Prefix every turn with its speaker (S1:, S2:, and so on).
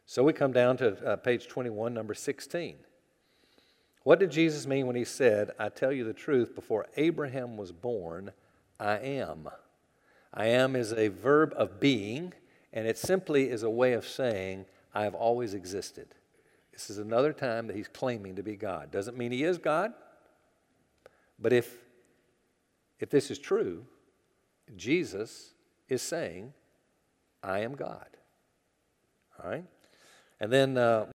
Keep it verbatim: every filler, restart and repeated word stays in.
S1: So we come down to uh, page twenty-one, number sixteen. What did Jesus mean when he said, I tell you the truth, before Abraham was born, I am? I am is a verb of being, and it simply is a way of saying, I have always existed. This is another time that he's claiming to be God. Doesn't mean he is God, but if, if this is true, Jesus is saying, I am God. All right? And then uh,